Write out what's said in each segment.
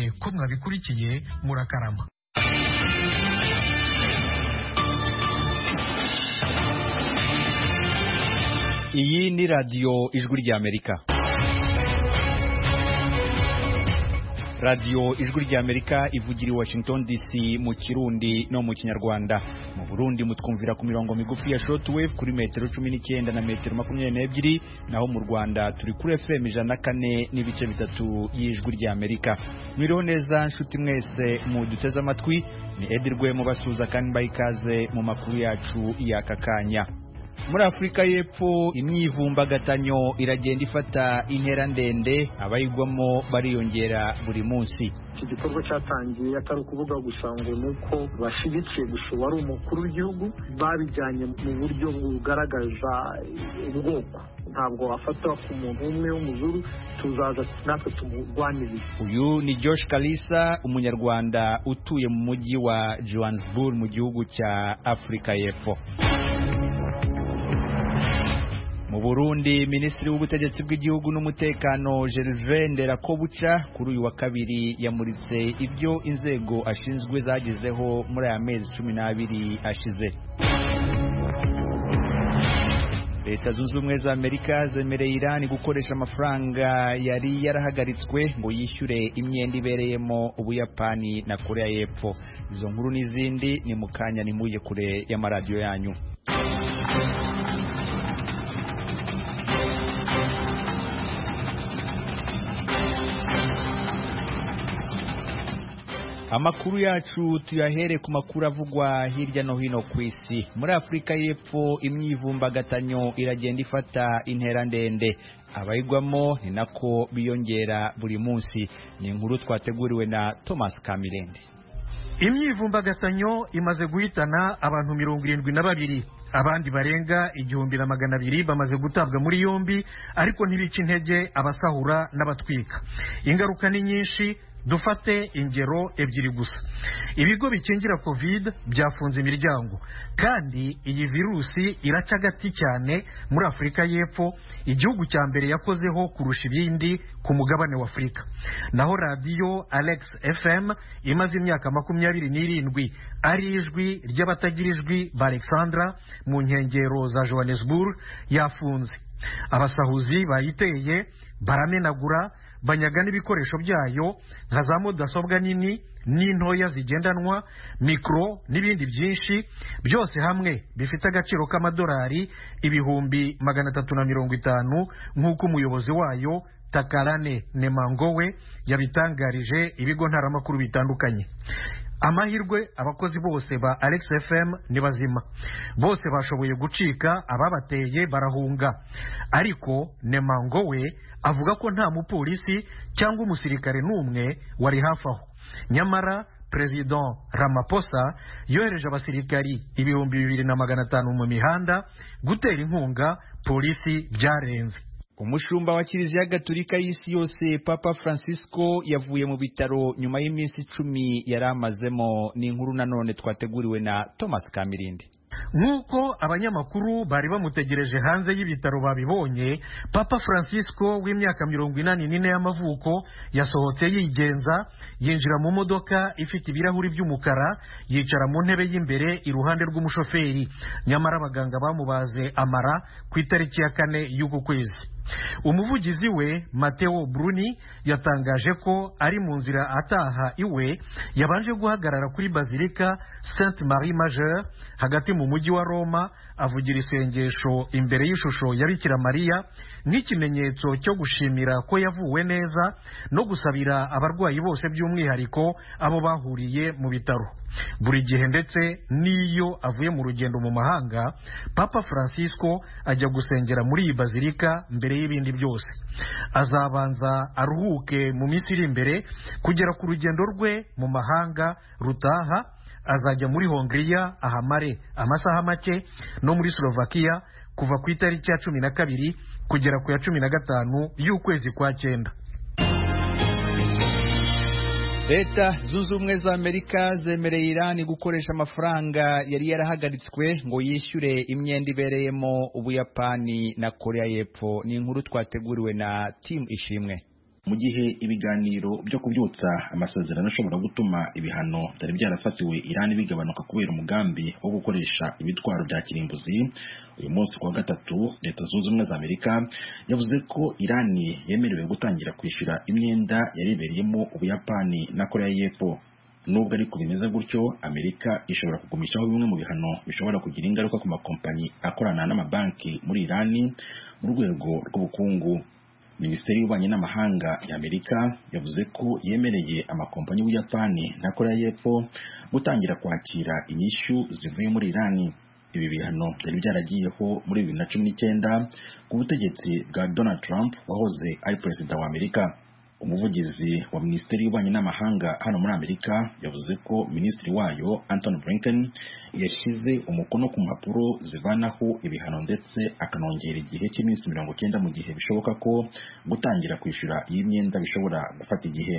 namwe ko mwabikurikiye murakarama. Iyi ni radio Ijwi ry'Amerika. Radio Ijwi ry'Amerika ivugira i Washington DC mu Kirundi no mu Kinyarwanda. Mu Burundi mutwumvira ku mirongo migufi ya shortwave kuri metero 19 na metero 22, naho mu Rwanda turi kuri FM 104 n'ibice bitatu y'Ijwi ry'Amerika. Mwiriho neza nshuti mwese mu duteze amatwi, ni Edirwe mu basuza kandi bayikaze mu makuru yacu y'akakanya. Muri Afrika y'Epfo imyivumbagatanyo iragenda ifata intera ndende, abayigwamo bariyongera buri munsi. Iki gikorwa cyatangiye atari ukuvuga gusa ngo nuko bashigikiye gusa wari umukuru w'igihugu, babijyanye mu buryo bugaragaza ubwoko. Ntabwo afata ku muntu umwe w'umuzuru, tuzaza natwe tumurwanirira. Uyu ni Josh Kalisa, umunyarwanda utuye mu mujyi wa Johannesburg mu gihugu cya Afrika y'Epfo. Mu Burundi, Minisitiri w'Ubutegetsi bw'Igihugu n'Umutekano Gervais Nderakobuca kuri uyu wa kabiri yamuritse ibyo inzego ashinzwe zagezeho muri aya mezi 12 ashize. Leta Zunze Ubumwe za Amerika zemereye Iran gukoresha amafaranga yari yarahagaritswe ngo yishyure imyenda ibereyemo Ubuyapani na Korea y'Epfo. Izo nkuru n'izindi ni mukanya nimuje kure y'amaradiyo yanyu. Amakuru yacu tuyahere ku makuru avugwa hirya no hino ku isi. Muri Afrika y'Epfo imyivumbagatanyo iragenda ifata intera ndende, abayigwamo ni nako biyongera buri munsi. Ni inkuru twateguriwe na Thomas Kamilende. Imyivumbagatanyo imaze guhitana abantu 72, abandi barenga 1200 bamaze gutabwa muri yombi, ariko ntibica intege abasahura n'abatwika. Ingaruka ni nyinshi. Dufate ingero ebyiri gusa. Ibigo bikingira COVID byafunze imiryango, kandi iyi virusi iraca gati cyane muri Afrika y'Epfo, igihugu cya mbere yakozeho kurusha ibindi ku mugabane wa Afrika. Naho radio Alex FM imaze imyaka 27 ari ijwi ry'abatagira ijwi ba Alexandra mu nkengero za Johannesburg yafunze. Abasahuzi bayiteye baramenagura, banyaga n'ibikoresho byayo nka za mudasobwa nini n'intoya zigendanwa, mikro n'ibindi byinshi, byose hamwe bifite agaciro k'amadolari 350 nk'uko umuyobozi wayo Takalane Nemangowe yabitangarije ibigo ntaramakuru bitandukanye. Amahirwe abakozi bose ba Alex FM ni bazima, bose bashoboye gucika, ababateye barahunga. Ariko Nemangowe avuga ko nta mupolisi cyangwa umusirikare n'umwe wari hafi aho. Nyamara President Ramaphosa yohereje abasirikari 2500 mu mihanda gutera inkunga polisi byarenze. Umushumba wa Kiliziya Gatolika y'isi yose Papa Francisco yavuye mu bitaro nyuma y'iminsi 10 yaramazemo. Ni inkuru nanone twateguriwe na Thomas Kamirindi. Nk'uko abanyamakuru bari bamutegereje hanze y'ibitaro babibonye, Papa Francisco w'imyaka 44 y'amavuko yasohotse yigenza, yinjira mu modoka ifite ibirahuri by'umukara, yicara mu ntebe y'imbere iruhande rw'umushoferi. Nyamara abaganga bamubaze amara ku itariki ya 4 y'uku kwezi. Umuvugizi we Matteo Bruni yatangaje ko ari mu nzira ataha iwe, yabanje guhagarara kuri Bazilika Sainte Marie Majeure hagati mu mujyi wa Roma, avugira isengesho imbere y'ishusho ya Bikira Mariya nk'ikimenyetso cyo gushimira ko yavuwe neza no gusabira abarwayi bose by'umwihariko abo bahuriye mu bitaro. Buri gihe ndetse niyo avuye mu rugendo mu mahanga, Papa Francisco ajya gusengera muri iyi Bazilika mbere y'ibindi byose. Azabanza aruhuke mu minsi iri imbere kugera ku rugendo rwe mu mahanga rutaha. Azajya muri Hongria ahamare amasaha make, no muri Slovakia kuva ku itariki ya 12 kugera ku ya 15 y'ukwezi kwa 9. Leta Zunze Ubumwe za Amerika zemereye Iran gukoresha amafaranga yari yarahagaritswe ngo yishyure imyenda ibereyemo Ubuyapani na Korea y'Epfo. Ni inkuru twateguriwe na Team Ishimwe. mu gihe ibiganiro byo kubyutsa amasezerano ashobora gutuma ibihano byari byarafatiwe Iran bigabanuka kubera umugambi wo gukoresha ibitwaro bya kirimbuzi. Uyu munsi kuwa gatatu Leta Zunze Ubumwe za Amerika yavuze ko Iran yemerewe gutangira kwishyura imyenda yaribereyemo Ubuyapani na Korea y'Epfo. Nubwo ariko bimeze gutyo, Amerika ishobora kugumishaho bimwe mu bihano bishobora kugira ingaruka ku makompanyi akorana n'amabanki muri Iran mu rwego rw'ubukungu. Minisiteri y'Ububanyi n'Amahanga ya Amerika yavuze ko yemereye amakompanyi y'Ubuyapani na Korea y'Epfo gutangira kwakira inyishyu zivuye muri Iran. Ibi bihano byari byaragiyeho muri 2019 ku butegetsi bwa Donald Trump wahoze ari perezida wa Amerika. Umuvugizi wa Minisiteri y'Ububanyi n'Amahanga hano muri Amerika yavuze ko Minisitiri wayo Antony Blinken yashyize umukono ku mpapuro zivanaho ibihano ndetse akanongera igihe cy'iminsi 90 mu gihe bishoboka ko gutangira kwishyura iyi myenda bishobora gufata igihe.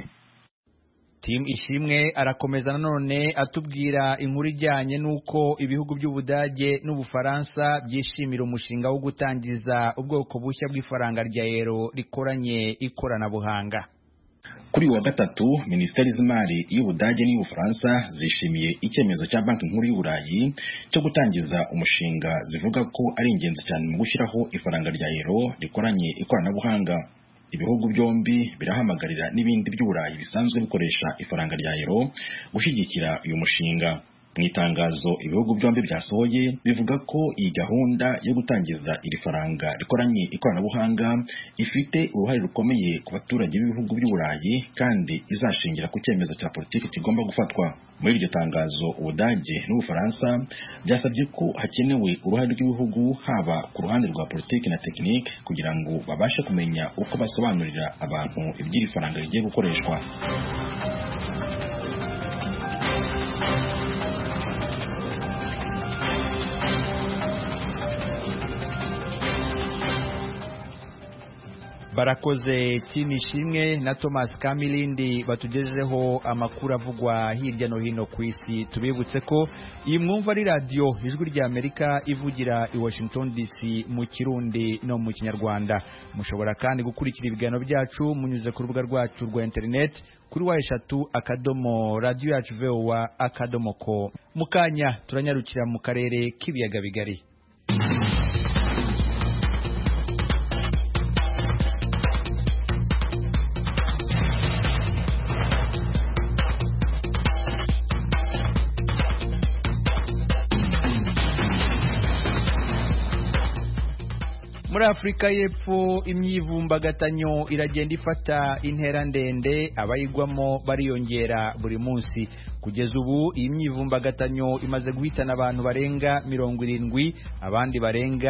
Tim Ishimwe arakomeza nanone atubwira inkuru ijyanye n'uko ibihugu by'Ubudage n'Ubufaransa byishimira umushinga wo gutangiza ubwoko bushya bw'ifaranga rya euro rikoranye ikoranabuhanga. Kuri wa gatatu, Minisiteri z'Imari y'Ubudage n'Ubufaransa zishimiye icyemezo cya Banki Nkuru y'Uburayi cyo gutangiza umushinga zivuga ko ari ingenzi cyane mu gushyiraho ifaranga rya euro rikoranye ikoranabuhanga. Ibihugu byombi birahamagarira n'ibindi by'Uburayi bisanzwe bikoresha ifaranga rya euro gushyigikira uyu mushinga. Mu itangazo ibihugu byombi byasohoye bivuga ko iyi gahunda yo gutangiza iri faranga rikoranye ikoranabuhanga ifite uruhare rukomeye ku baturage b'ibihugu by'Uburayi kandi izashingira ku cyemezo cya politiki kigomba gufatwa. Muri iryo tangazo Ubudage n'Ubufaransa byasabye ko hakenewe uruhare rw'ibihugu haba ku ruhande rwa politiki na tekinike kugira ngo babashe kumenya uko basobanurira abantu iby'iri faranga rigiye gukoreshwa. Barakoze Tinishimwe na Thomas Kamilindi batugejejeho amakuru avugwa hirya no hino ku isi. Tubibutse ko iyi mwumva ari radio Ijwi rya Amerika ivugira i Washington DC mu Kirundi no mu Kinyarwanda. Mushobora kandi gukurikira ibiganiro byacu munyuze ku rubuga rwacu rwa internet kuri wa3.radio.voa.com. Mukanya turanyarukira mu karere k'ibiyaga bigari. Muri Afrika y'Epfo imyivumbagatanyo iragenda ifata intera ndende, abayigwamo bariyongera buri munsi. Kugeza ubu iyi myivumbagatanyo imaze guhitana abantu barenga 70, abandi barenga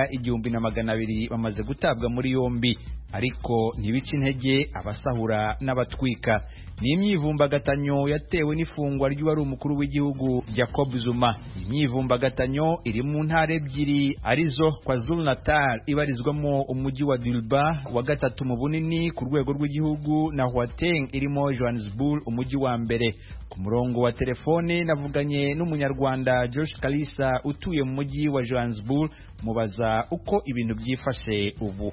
1200 bamaze gutabwa muri yombi. Ariko ntibica intege abasahura n'abatwika. Ni imyivumbagatanyo yatewe n'ifungwa ry'uwari umukuru w'igihugu Jacob Zuma. Imyivumbagatanyo iri mu ntara ebyiri arizo KwaZulu-Natal ibarizwamo umujyi wa Durban wa gatatu mu bunini ku rwego rw'igihugu na Gauteng irimo Johannesburg umujyi wa mbere. Ku murongo wa telefone navuganye n'umunyarwanda Josh Kalisa utuye mu mujyi wa Johannesburg mubaza uko ibintu byifashe ubu.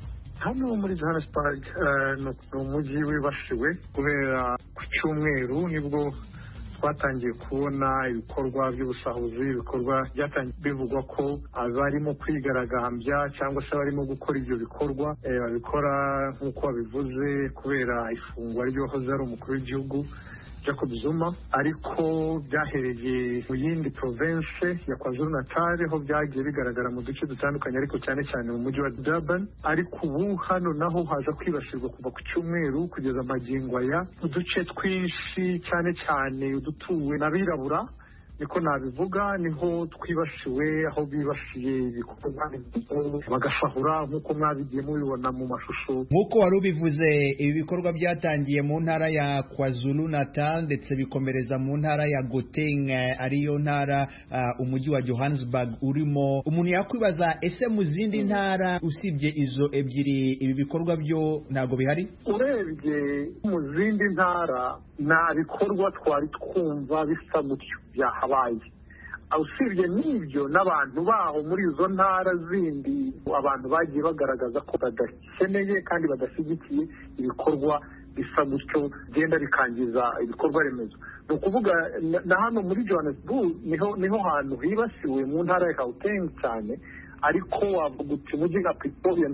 Hano muri Johannesburg ni umujyi wibasiwe kubera ku cyumweru nibwo twatangiye kubona ibikorwa by'ubusahuzi, ibikorwa byatangiye bivugwa ko abarimo kwigaragambya cyangwa se barimo gukora ibyo bikorwa babikora nk'uko babivuze kubera ifungwa ry'uwahoze ari umukuru w'igihugu Jacob Zuma, ariko byahereye mu yindi province ya KwaZulu-Natal ho byagiye bigaragara mu duce dutandukanye ariko cyane cyane mu mujyi wa Durban. Ariko ubu hano naho haza kwibasirwa kuva ku cyumweru kugeza magingo aya uduce twinshi cyane cyane udutuwe n'abirabura, niko nabivuga, niho twibashiwe, aho bibashiye ibikorwa bagasahura nk'uko mwabigiye mubibona mu mashusho. Nk'uko wari ubivuze, ibi bikorwa byatangiye mu ntara ya KwaZulu-Natal ndetse bikomereza mu ntara ya Gauteng, ariyo ntara umujyi wa Johannesburg urimo. Umuntu yakwibaza ese mu zindi ntara usibye izo ebyiri ibi bikorwa byo ntago bihari? Urebye mu zindi ntara nta bikorwa twari twumva bisa gutyo byahabaye, usibye n'ibyo n'abantu baho muri izo ntara zindi abantu bagiye bagaragaza ko badakeneye kandi badashyigikiye ibikorwa bisa gutyo genda bikangiza ibikorwa remezo. Ni ukuvuga na hano muri Johannesburg niho hantu hibasiwe mu ntara ya Gauteng cyane, ariko wavuga uti umujyi nka Pretoria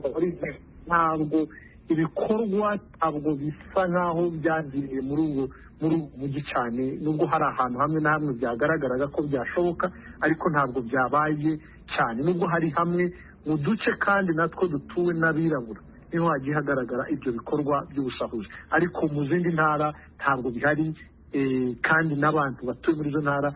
ntabwo ibikorwa ntabwo bisa nk'aho byagiriye muri uwo mujyi cyane, nubwo hari ahantu hamwe na hamwe byagaragaraga ko byashoboka, ariko ntabwo byabaye cyane, nubwo hari hamwe mu duce kandi natwo dutuwe n'abirabura niho hagiye hagaragara ibyo bikorwa by'ubusahuzi, ariko mu zindi ntara ntabwo bihari. Kandi n'abantu batuye muri izo ntara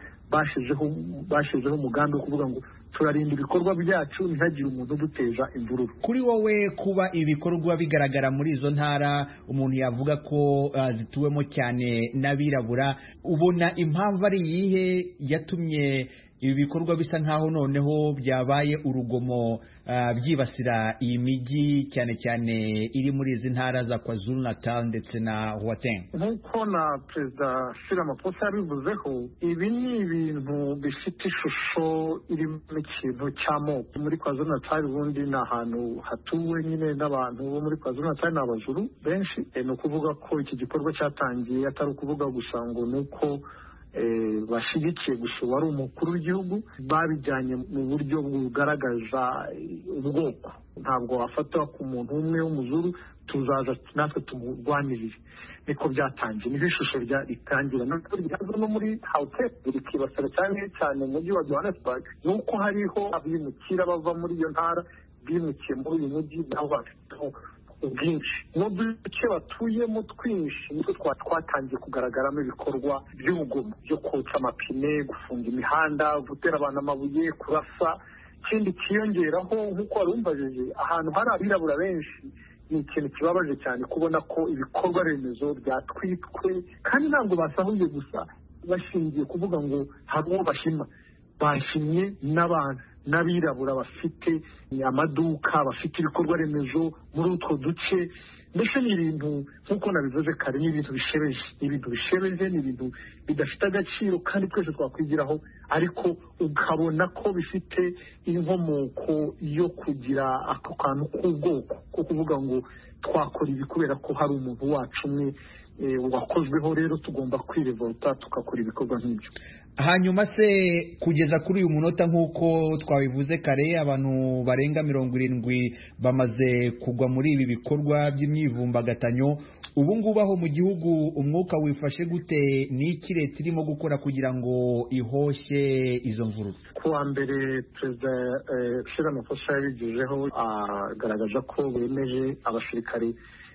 bashizeho umugambi wo kuvuga ngo turarinda ibikorwa byacu ntihagire umuntu uduteja imvururu. Kuri wowe kuba ibikorwa bigaragara muri izo ntara umuntu yavuga ko zituwemo cyane n'abirabura, ubona impamvu ari iyihe yatumye ibi bikorwa bisa nkaho noneho byabaye urugomo byibasira iyi mijyi cyane cyane iri muri izi ntara za KwaZulu Natal ndetse na Gauteng? Nk'uko na Perezida Cyril Ramaphosa yabivuzeho, ibi ni ibintu bifite ishusho irimo ikintu cy'amoko. Muri KwaZulu Natal ubundi ni ahantu hatuwe nyine n'abantu bo muri KwaZulu Natal, ni abajuru benshi. Ni ukuvuga ko iki gikorwa cyatangiye atari ukuvuga gusa ngo ni uko bashyigikiye gusa wari umukuru w'igihugu, babijyanye mu buryo bugaragaza ubwoko. Ntabwo wafatwa ku muntu umwe w'umuzuru tuzaza natwe tumurwanirire. Niko byatangiye, niho ishusho ritangira. No muri Gauteng rikibasira cyane mu mujyi wa Johannesburg, ni uko hariho abimukira bava muri iyo ntara bimukiye muri uyu mujyi, nabo bafite ubwinshi mu duce batuyemo twinshi, nitwo twatangiye kugaragaramo ibikorwa by'urugomo byo kotsa amapine, gufunga imihanda, gutera abantu amabuye, kurasa. Ikindi kiyongeraho nk'uko wari umbajije, ahantu hari abirabura benshi, ni ikintu kibabaje cyane kubona ko ibikorwa remezo byatwitwe, kandi ntabwo basahuye gusa bashingiye kuvuga ngo hari uwo bashima, bashimye n'abantu n'abirabura bafite amaduka, bafite ibikorwa remezo muri utwo duce. Mbese ni ibintu nk'uko nabivuze kare, ni ibintu bishebeje, ni ibintu bidafite agaciro kandi twese twakwigiraho, ariko ukabona ko bifite inkomoko yo kugira ako kantu k'ubwoko ko kuvuga ngo twakora ibi kubera ko hari umuntu wacu umwe wakozweho, rero tugomba kwirevolta tugakora ibikorwa nk'ibyo. Hanyuma se kugeza kuri uyu munota nk'uko twabivuze kare, abantu barenga 70 bamaze kugwa muri ibi bikorwa by'imyivumbagatanyo. Ubu ngubu aho mu gihugu umwuka wifashe gute? N'iki leta irimo gukora kugira ngo ihoshye izo mvururu? Kuwa mbere Perezida Cyril Ramaphosa yabigejeho, agaragaza ko bemeje abasirikare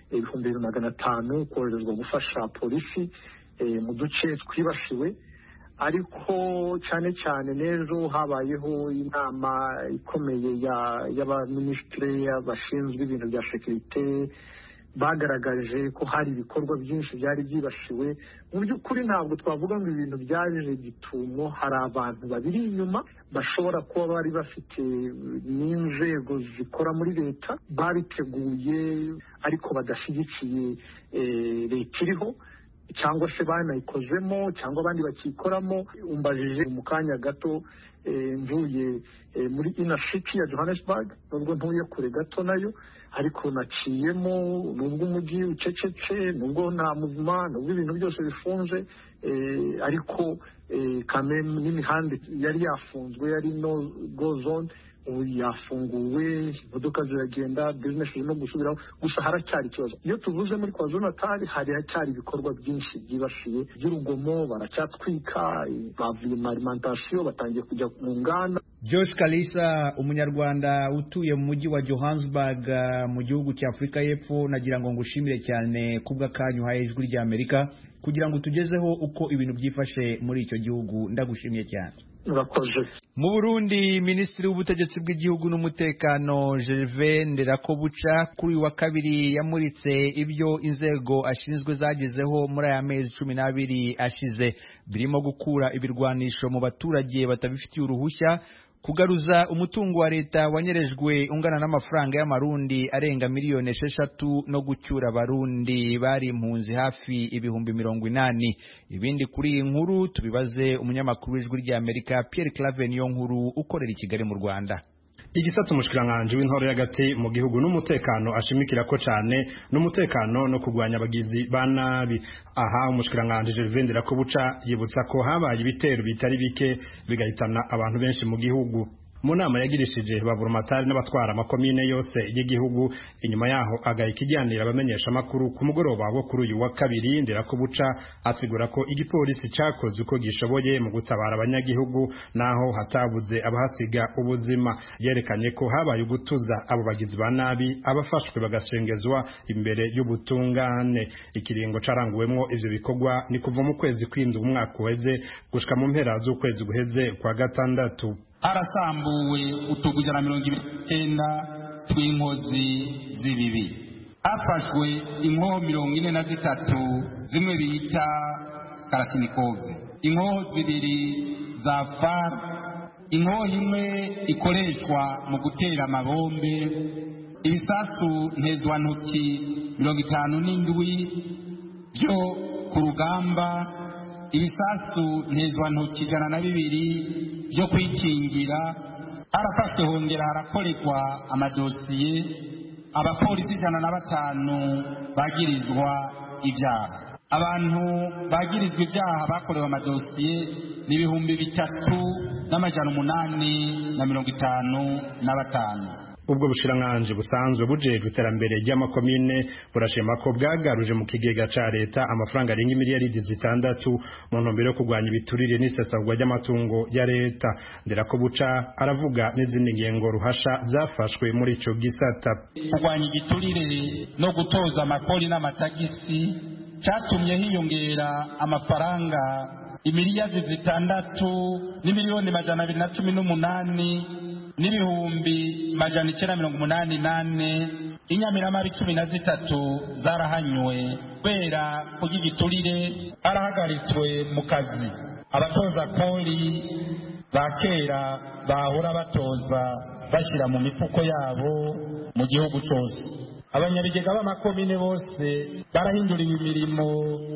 2500 koherezwa gufasha polisi mu duce twibasiwe. Ariko cyane cyane n'ejo habayeho inama ikomeye y'abaminisitiri bashinzwe ibintu bya sekirite, bagaragaje ko hari ibikorwa byinshi byari byibasiwe. Mu by'ukuri ntabwo twavuga ngo ibintu byaje gitumo, hari abantu babiri inyuma bashobora kuba bari bafite n'inzego zikora muri leta babiteguye ariko badashyigikiye leta iriho, cyangwa se banayikozemo cyangwa abandi bakikoramo. Umbajije mu kanya gato mvuye muri inner city ya Johannesburg, nubwo ntuye kure gato nayo, ariko naciyemo, nubwo umujyi ucecetse, nubwo nta muzima, nubwo ibintu byose bifunze, ariko kameme n'imihanda yari yafunzwe, yari no go zone, ubu yafunguwe, imodoka ziragenda, business zirimo gusubiraho. Gusa haracyari ikibazo. Iyo tuvuze muri KwaZulu Natal, haracyari ibikorwa byinshi byibasiye by'urugomo, baracyatwika, bavuye mu alimentation, batangiye kujya mu nganda. Josh Kalisa, umunyarwanda utuye mu mujyi wa Johannesburg mu gihugu cya Afurika y'Epfo, nagira ngo ngushimire cyane kubw'akanyu uhaye Ijwi ry'Amerika kugira ngo tugezeho uko ibintu byifashe muri icyo gihugu. Ndagushimiye cyane. Urakoze. Mu Burundi, Minisitiri w'Ubutegetsi bw'Igihugu n'Umutekano Gervais Nderakobuca kuri wa kabiri yamuritse ibyo inzego ashinzwe zagezeho muri aya mezi 12 ashize, birimo gukura ibirwanisho mu baturage batabifitiye uruhushya, kugaruza umutungo wa leta wanyerejwe ungana n'amafaranga y'amarundi arenga miliyoni 6 no gucyura abarundi bari impunzi hafi ibihumbi 80. Ibindi kuri iyi nkuru tubibaze umunyamakuru w'ijwi ry'Amerika Pierre Claver niyo nkuru ukorera i Kigali mu Rwanda. Igisata umushikiranganje w'intore y'agati mu gihugu n'umutekano ashimikira ko cyane n'umutekano no kugwanya abagizi ba nabi. Aha umushikiranganje Gervais Ndirakobuca yibutsa ko habaye ibitero bitari bike bigahitana abantu benshi mu gihugu. Mu nama yagirishije baburumatari n'abatwara amakomine yose y'igihugu, inyuma yaho agayikiganira abamenyesha makuru ku mugoroba wo kuri uyu wa kabiri. Ndirakobuca asigura ko igipolisi cyakoze uko gishoboye mu gutabara abanyagihugu naho hatabuze abahasiga ubuzima. Yerekanye ko habaye ugutuza abo bagizi ba nabi abafashwe bagashengezwa imbere y'ubutungane. Ikiringo caranguwemwo ivyo bikorwa ni kuva mu kwezi kw'indwi umwaka uheze gushika mu mpera z'ukwezi guheze kwa gatandatu. Harasambuwe utuguja na 29 tw'inkozi z'ibibi. Hafashwe inkoho 43 zimwe bita Kalashnikov, inkoho 2 za FAR, inkoho imwe ikoreshwa mu gutera amabombe, ibisasu ntezwantoki 57 byo ku rugamba, ibisasu ntezwantoki 102 byo kwikingira. Harafashwe hongera harakorerwa amadosiye abapolisi 105 bagirizwa ibyaha. Abantu bagirizwa ibyaha bakorewe amadosiye ni 3,855. Ubwo bushiranganje busanzwe bujejwe iterambere ry'amakomine burashima ko bwagaruje mu kigega ca leta amafaranga arenga miliyaridi 6 mu ntumbero yo kugwanya ibiturire n'isesagwa ry'amatungo ya leta. Ndirakobuca aravuga n'izindi ngengo ruhasha zafashwe muri ico gisata. Kugwanya igiturire no gutoza amakori n'amatagisi cyatumye hiyongera amafaranga imiliyaridi 6 n'imiliyoni 218 n'ibihumbi 988. Inyamirama 13 zarahanywe kubera kugigiturire. Arahagaritswe mu kazi abatoza kori bakera bahora batoza bashira mu mifuko yabo mu gihugu cyose. Abanyabigega b'amakomine bose barahinduriwe imirimo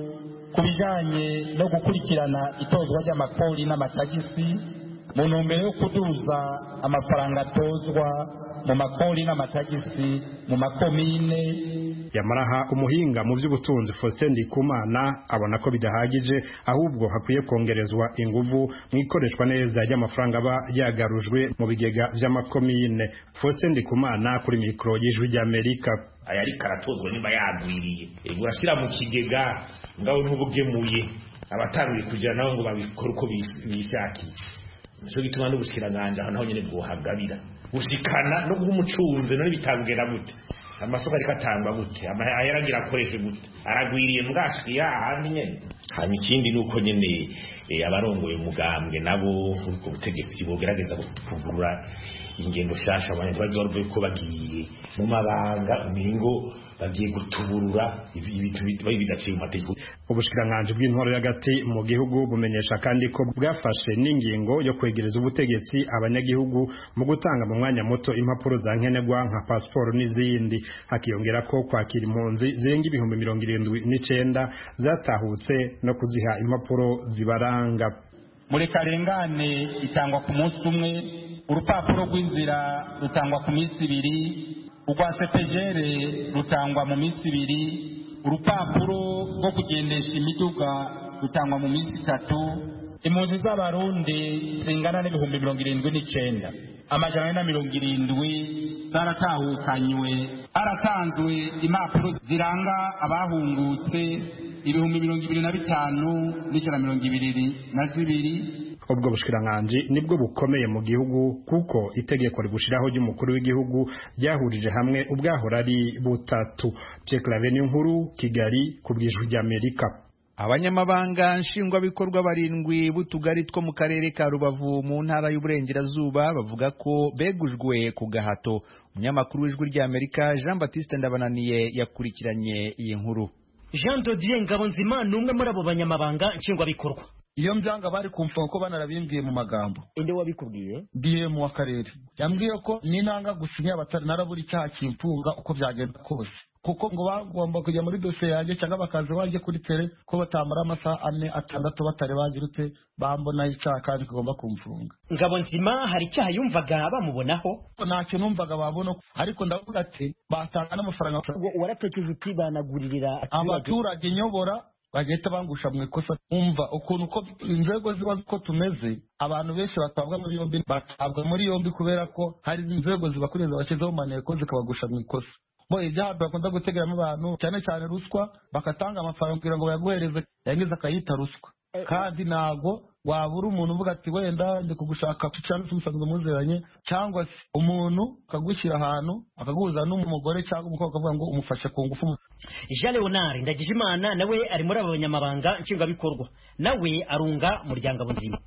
kubijanye no gukurikirana itozwa ry'amakori n'amatagisi mu ntumbero yo kuduza amafaranga atozwa mu makori n'amatagisi mu makomine. Yamaraha umuhinga mu by'ubutunzi Faustin Ndikumana abona ko bidahagije ahubwo hakwiye kongerezwa inguvu mu ikoreshwa neza ry'amafaranga aba yagarujwe mu bigega by'amakomine. Faustin Ndikumana kuri mikro y'Ijwi ry'Amerika. Ayari karatozwa niba yagwiriye urashira mu kigega ngaho ntubugemuye abatangiye kugira naho ngo babikora uko bishakiye. Nico gituma n'ubushiranganje aho naho nyene bwohagabira gushikana no guhumucunze none bitangera gute amasoko ariko atangwa gute ayaragira akoreshe gute aragwiriye mbwashiya ahandi nyene. Hanyuma ikindi nuko nyene abarongoye umugambwe nabo uriko butegetsi bogerageza kuvugurura ingendo shasha abantu bazorwe ko bagiye mu mabanga umingo bagiye gutuburura ibitu bidaciye mu mategeko. Ubushikiranganje bw'intore y'agati mu gihugu bumenyesha kandi ko bwafashe n'ingingo yo kwegereza ubutegetsi abanyagihugu mu gutanga mu mwanya muto impapuro za nkenerwa nka passport n'izindi. Hakiyongera ko kwakira impunzi zirenga ibihumbi 79 zatahutse no kuziha impapuro zibaranga. Muri karengane itangwa ku munsi umwe, urupapuro rw'inzira rutangwa ku minsi 2, urwa CPGR rutangwa mu minsi 2, urupapuro rwo kugendesha imiduga rutangwa mu minsi 3. Impunzi z'abarundi zingana n'ibihumbi 79 amajana 170 zaratahukanywe. Haratanzwe impapuro ziranga abahungutse ibihumbi 25,122. Ubwo bushikiranganje nibwo bukomeye mu gihugu kuko itegeko rigushiraho ry'umukuru w'igihugu ryahurije hamwe ubwahora ari butatu. Pierre Claver nkuru Kigali ku bw'Ijwi ry'Amerika. Abanyamabanga nshingwabikorwa 7 b'utugari two mu karere ka Rubavu mu ntara y'Uburengerazuba bavuga ko begujwe ku gahato. Umunyamakuru w'Ijwi ry'Amerika Jean Baptiste Ndabananiye yakurikiranye iyi nkuru. Jean Dodier Ngabonzima numwe muri abo banyamabanga nshingwabikorwa iyo mbyanga bari kumfunga ko banarabimbwiye mu magambo. Inde wabikubwiye? DM w'akarere yambwiye ko ninanga gusinya narabura icyaha kimfunga uko byagenda kose, kuko ngo bagomba kujya muri dosiye yanjye cyangwa bakaza wanjye kuri tere ko batamara amasaha 4-6 batari bagirute bambona icyaha kandi kigomba kumfunga. Ngabonzima hari icyaha yumvaga bamubonaho? Ntacyo numvaga babona, ariko ndavuga ati batanga n'amafaranga. Waratekereje uti banaguririra abaturage nyobora bagahita bangusha mu ikosa. Umva ukuntu uko inzego ziba ko tumeze, abantu benshi batabwa muri yombi kubera ko hari inzego zibakuriza bashyizeho maneko zikabagusha mu ikosa. Bo ibyaha bakunda gutegeramo abantu cyane cyane ruswa, bakatanga amafaranga kugira ngo bayaguhereze yangiza akayita ruswa. Kandi nago wabura umuntu uvuga ati wenda ndi kugushaka cyane umusanzwe muzeranye, cyangwa se umuntu akagushyira ahantu akaguhuza n'umugore cyangwa umukobwa akavuga ngo umufashe ku ngufu. Jean Leonard Ndagijimana nawe ari muri abanyamabanga nshingwabikorwa, nawe arunga muryango Ngabonzima.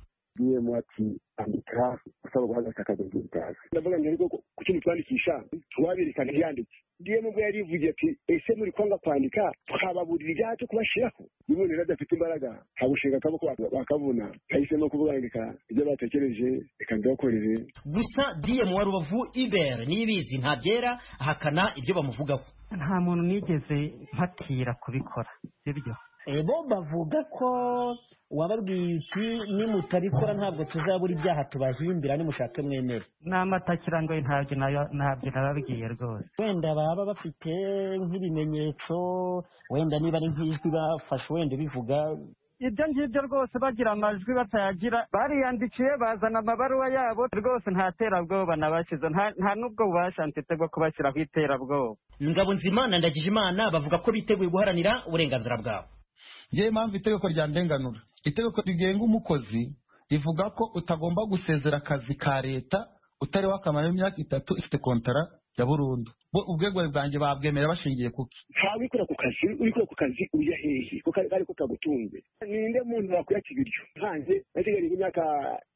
Ati andika usaba guhagarika akazi k'ubutazi. Ndavuga ngo ku kintu twandikisha twaberekana yanditse. Nubwo yarivugiye ati ese muri kwanga kwandika twababurira ibyaha cyo kubashiraho. Nibone radafite imbaraga habushinga kaboko bakabuna. Kahisemo kuvuga ndika ibyo batekereje reka ndakorere. Gusa DM wa Rubavu Iber nibizi ntabyera ahakana ibyo bamuvugaho. Nta muntu nigeze mpatira kubikora, sibyo? Bo bavuga ko wababwiye uti nimutabikora ntabwo tuzabura ibyaha tubahimbira nimushake mwemere. N'amatakira ngo ntabyo nababwiye rwose. Wenda baba bafite nk'ibimenyetso, wenda niba ari nk'ijwi bafashe wenda bivuga ibyo ngibyo rwose, bagira amajwi batayagira bariyandikiye bazana amabaruwa yabo rwose. Nta terabwoba nabashyize, nta nubwo bubasha mfite bwo kubashyiraho iterabwoba. Ngabonzima na Ndagijimana bavuga ko biteguye guharanira uburenganzira bwabo. Yewe mpamvu itegeko rya ndenganura, itegeko rigenga umukozi rivuga ko utagomba gusezera akazi ka leta utari wakamara imyaka 3 ifite kontara ya burundu. Ubwegure bwanjye babwemera bashingiye kuki? Ntabikora ku kazi, urikora ku kazi uya hehe ko kari ko kagutunze. Ninde muntu wakuyakira ibyo? Hanze nateganya imyaka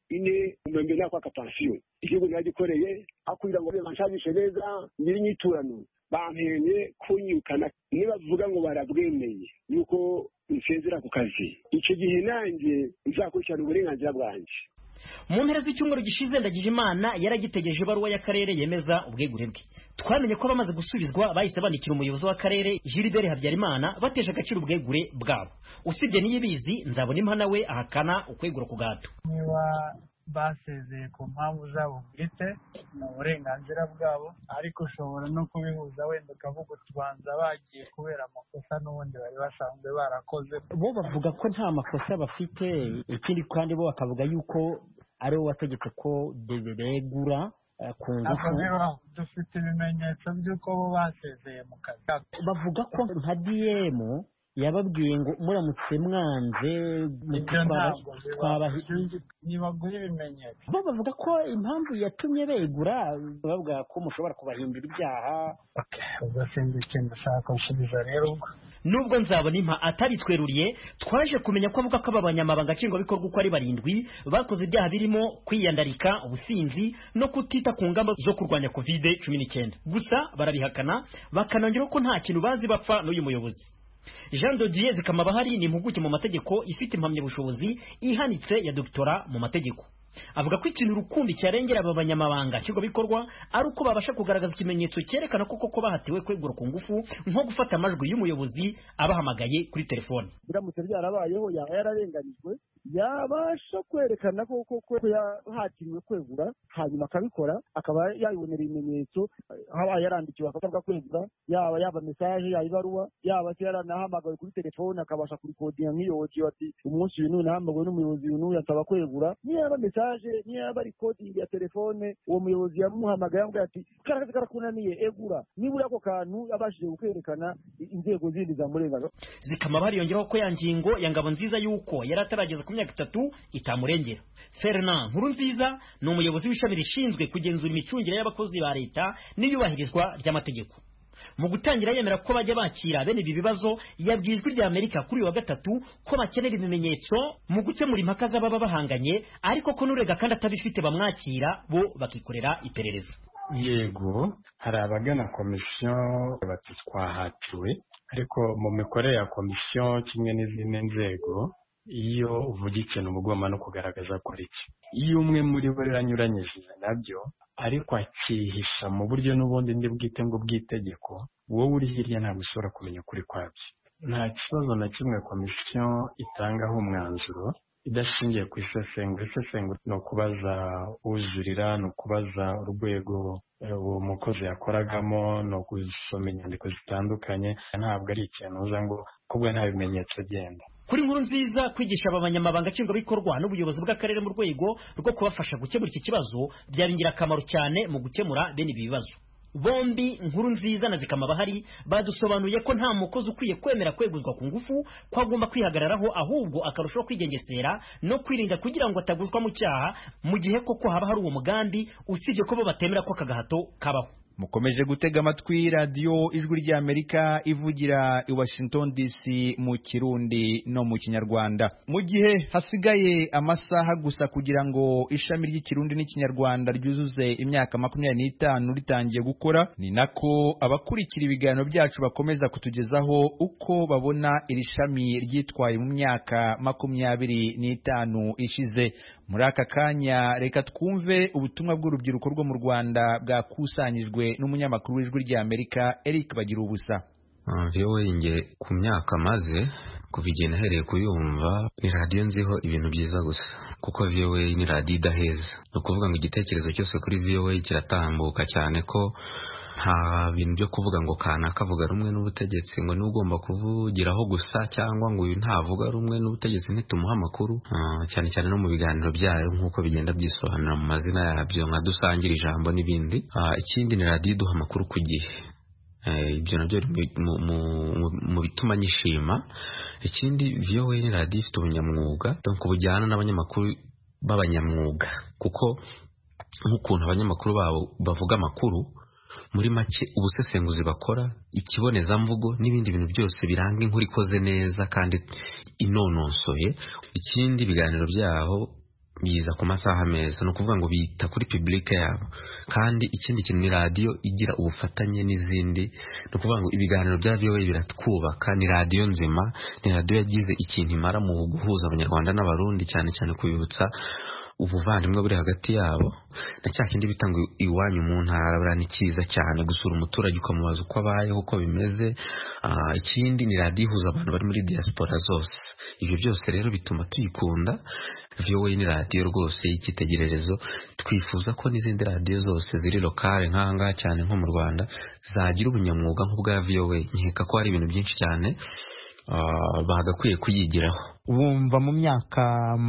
4 mbere nako akapansiyo. Igihugu nagikoreye akwira ngo banshabishe neza nyiri nyiturano. Bampenye kunyukana nibavuga ngo barabwemeye yuko nsezera ku kazi. Icyo gihe nanjye nzakurikirana uburenganzira bwanjye. Mu mpera z'icyumweru gishize Ndagijimana yaragitegereje ibaruwa y'akarere yemeza ubwegure bwe. Twamenye ko bamaze gusubizwa bahise bandikira umuyobozi w'akarere Gilbert Habyarimana bateje agaciro ubwegure bwabo. Usibye niyibizi nzabona impana we ahakana ukwegura ku gato. Niba basezeye ku mpamvu zabo bwite mu burenganzira bwabo, ariko ushobora no kubihuza wenda ukavuga utubanza bagiye kubera amakosa n'ubundi bari basanzwe barakoze. Bo bavuga ko nta makosa bafite, ikindi kandi bo bakavuga yuko ari wo wategetse ko begura ku ngufu. Dufite ibimenyetso by'uko bo basezeye mu kazi. Bavuga ko nka DM yababwiye ngo muramutse mwanze nibaguhe ibimenyetso. Bo bavuga ko impamvu yatumye begura bavuga ko mushobora kubahimbira ibyaha. Ubwo sinzi ikintu ushaka gusubiza rero. Nubwo nzabona impa atabitweruriye, twaje kumenya ko avuga ko aba banyamabanga nshingwabikorwa uko ari 7 bakoze ibyaha birimo kwiyandarika, ubusinzi no kutita ku ngamba zo kurwanya COVID-19. Gusa barabihakana bakanongera ko nta kintu bazi bapfa n'uyu muyobozi. Jean Dodier Zikamabahari ni impuguke mu mategeko ifite impamyabushobozi ihanitse ya doktora mu mategeko. Avuga ko ikintu rukumbi cyarengera aba banyamabanga nshingwabikorwa ari uko babasha kugaragaza ikimenyetso cyerekana ko koko bahatiwe kwegura ku ngufu, nko gufata amajwi y'umuyobozi abahamagaye kuri telefone. Biramutse byarabayeho yaba yararenganijwe, yabasha kwerekana ko yahatiriwe kwegura, hanyuma akabikora akaba yabibonera ibimenyetso, haba yarandikiwe akavuga kwegura, yaba message yayibaruwa, yaba yaranahamagaye kuri telefone akabasha kurikodinga nk'iyobozi ati umunsi uyu nahamagawe n'umuyobozi uyu yasaba kwegura. Niba message niba recording ya telefone uwo muyobozi yamuhamagaye amubwira ati karakazi karakunaniye egura, nibura ako kantu abashije kwerekana inzego zindi zamurengaga. Zikamabahari yongeraho ko ya ngingo ya Ngabonziza yuko yari atarageza ku myaka 3 itamurengera. Fernand Nkurunziza ni umuyobozi w'ishami rishinzwe kugenzura imicungire y'abakozi ba leta n'iyubahirizwa ry'amategeko. Mu gutangira yemera ko bajya bakira bene ibi bibazo, yabwijwe rya Amerika kuri wa 3 ko bakenera ibimenyetso mu gukemura impaka z'ababa bahanganye, ariko ko nurega kandi atabifite bamwakira bo bakikorera iperereza. Yego, hari abagana komisiyo bati twahatiwe, ariko mu mikorere ya komisiyo kimwe n'izindi nzego iyo uvuga ikintu uba ugomba no kugaragaza ko ari iki. Iyo umwe muri bo anyuranyije nabyo ariko akihisha mu buryo n'ubundi ndi bwite ngo bw'itegeko, wowe uri hirya ntabwo ushobora kumenya ukuri kwabyo. Nta kibazo na kimwe komisiyo itangaho umwanzuro idashingiye ku isesengura. Isesengura ni ukubaza ujurira, ni ukubaza urwego uwo mukozi yakoragamo, ni ugusoma inyandiko zitandukanye. Ntabwo ari ikintu uza ngo kubwo nta bimenyetso genda. Kuri Nkuru Nziza, kwigisha abanyamabanga nshingwabikorwa n'ubuyobozi bw'akarere mu rwego rwo kubafasha gukemura iki kibazo byari ingirakamaro cyane mu gukemura bene ibi bibazo. Bombi Nkuru Nziza na Zikama bahari badusobanuye ko nta mukozi ukwiye kwemera kweguzwa ku ngufu, ko agomba kwihagararaho ahubwo akarushaho kwigengesera no kwirinda kugira ngo ataguzwa mu cyaha mu gihe koko haba hari uwo mugambi, usibye ko bo batemera ko akagahato kabaho. Mukomeje gutega amatwi radiyo Ijwi ry'Amerika ivugira i Washington DC mu Kirundi no mu Kinyarwanda. Mu gihe hasigaye amasaha gusa kugira ngo ishami ry'Ikirundi n'Ikinyarwanda ryuzuze imyaka 25 ritangiye gukora, ni nako abakurikira ibiganiro byacu bakomeza kutugezaho uko babona iri shami ryitwaye mu myaka 25 ishize. Muri aka kanya reka twumve ubutumwa bw'urubyiruko rwo mu Rwanda bwakusanyijwe n'umunyamakuru w'Ijwi ry'Amerika Eric Bagirubusa. VOA nge ku myaka maze kuva igihe nahereye kuyumva, ni radiyo nziho ibintu byiza gusa, kuko VOA ni radiyo idaheza. Ni ukuvuga ngo igitekerezo cyose kuri VOA kiratambuka cyane, ko nta bintu byo kuvuga ngo kanaka avuga rumwe n'ubutegetsi ngo niwe ugomba kuvugiraho gusa, cyangwa ngo uyu ntavuga rumwe n'ubutegetsi ntitumuha amakuru. Cyane cyane no mu biganiro byayo nk'uko bigenda byisobanura mu mazina yabyo nka dusangira ijambo n'ibindi. Ikindi ni radiyo iduha amakuru ku gihe, ibyo nabyo mu bituma nyishima. Ikindi VOA ni radiyo ifite ubunyamwuga, donc bujyana n'abanyamakuru b'abanyamwuga, kuko nk'ukuntu abanyamakuru babo bavuga amakuru, muri make ubusesenguzi bakora, ikibonezamvugo n'ibindi bintu byose biranga inkuru ikoze neza kandi inononsoye. Ikindi ibiganiro byaho biza ku masaha meza, ni ukuvuga ngo bita kuri public yabo. Kandi ikindi kintu ni radiyo igira ubufatanye n'izindi, ni ukuvuga ngo ibiganiro bya VOA biratwubaka. Ni radiyo nzima, ni radiyo yagize ikintu imara mu guhuza abanyarwanda n'abarundi, cyane cyane kubibutsa ubuvandimwe buri hagati yabo. Na cya kindi bitanga iwanyu mu ntara, bura ni cyiza cyane gusura umuturage ukamubaza uko abayeho, uko bimeze. Ikindi ni radiyo ihuza abantu bari muri diaspora zose. Ibyo byose rero bituma tuyikunda. VOA ni radiyo rwose y'ikitegererezo. Twifuza ko n'izindi radiyo zose ziri lokale nk'ahangaha cyane nko mu Rwanda zagira ubunyamwuga nk'ubwa VOA. Nkeka ko hari ibintu byinshi cyane bagakwiye kuyigiraho. Wumva mu myaka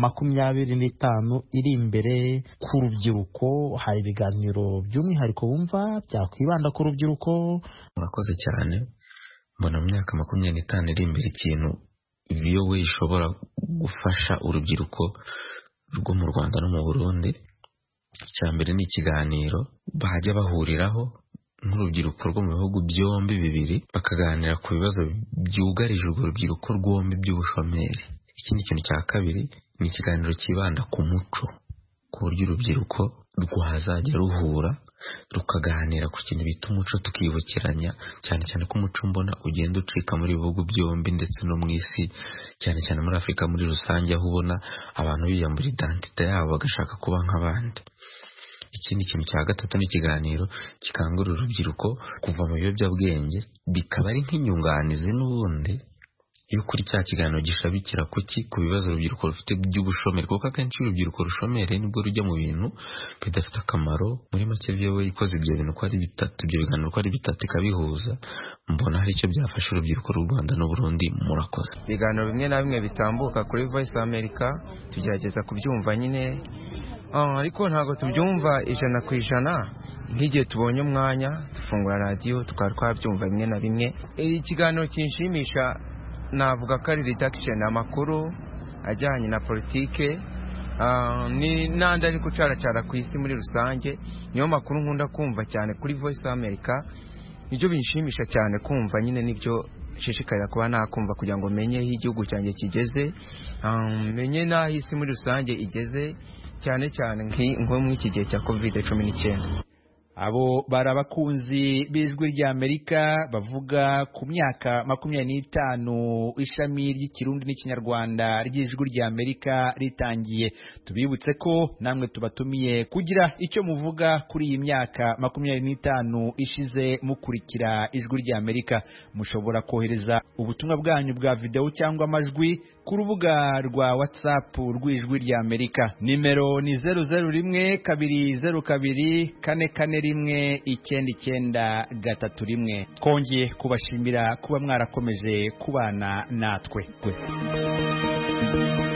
25 iri imbere ku rubyiruko hari ibiganiro by'umwihariko wumva byakwibanda ku rubyiruko? Murakoze cyane. Mbona mu myaka 25 iri imbere ikintu VOA ishobora gufasha urubyiruko rwo mu Rwanda no mu Burundi, icyambere ni ikiganiro bajya bahuriraho nk'urubyiruko rwo mu bihugu byombi bibiri, bakaganira ku bibazo byugarije urwo rubyiruko rwombi by'ubushomeri. Ikindi kintu cya kabiri ni ikiganiro kibanda ku muco, ku buryo urubyiruko rwazajya ruhura rukaganira ku kintu bita umuco, tukibukiranya cyane cyane ko umuco mbona ugenda ucika muri bihugu byombi ndetse no mu isi, cyane cyane muri Afurika muri rusange, aho ubona abantu biyambura identite yabo bagashaka kuba nk'abandi. Ikindi kintu cya gatatu ni ikiganiro kikangurira urubyiruko kuva mu biyobyabwenge, bikaba ari nk'inyunganizi n'ubundi iyo kuri cya kiganiro gishabikira ku bibazo urubyiruko rufite by'ubushomeri, kuko akenshi urubyiruko rushomere nibwo rujya mu bintu bidafite akamaro. Muri make VOA ikoze ibyo bintu ko ari bitatu, ibyo biganiro ko ari bitatu ikabihuza, mbona hari icyo byafasha urubyiruko rw'u Rwanda n'u Burundi. Murakoze. Ibiganiro bimwe na bimwe bitambuka kuri Voice America tugerageza kubyumva nyine, ariko ntabwo tubyumva 100%. Nk'igihe tubonye umwanya dufungura radiyo tukaba twabyumva bimwe na bimwe. Ikiganiro kinshimisha navuga ko ari redaction, amakuru ajyanye na politike ni nandi ari gucaracara ku isi muri rusange. Niyo makuru nkunda kumva cyane kuri Voice America, nibyo binshimisha cyane kumva nyine, nibyo nshishikara kuba nakumva kugira ngo menye aho igihugu cyanjye kigeze, menye n'aho isi muri rusange igeze, cyane cyane nko mu iki gihe cya COVID-19. abo bari abakunzi b'ijwi rya Amerika bavuga ku myaka 25 ishami ry'ikirundi n'ikinyarwanda ry'ijwi rya Amerika ritangiye. Tubibutse ko namwe tubatumiye kugira icyo muvuga kuri iyi myaka 25 ishize mukurikira ijwi rya Amerika. Mushobora kohereza ubutumwa bwanyu bwa video cyangwa amajwi ku rubuga rwa WhatsApp rw'ijwi rya Amerika. Nimero ni 002-242-441-9931. Twongeye kubashimira kuba mwarakomeje kubana natwe.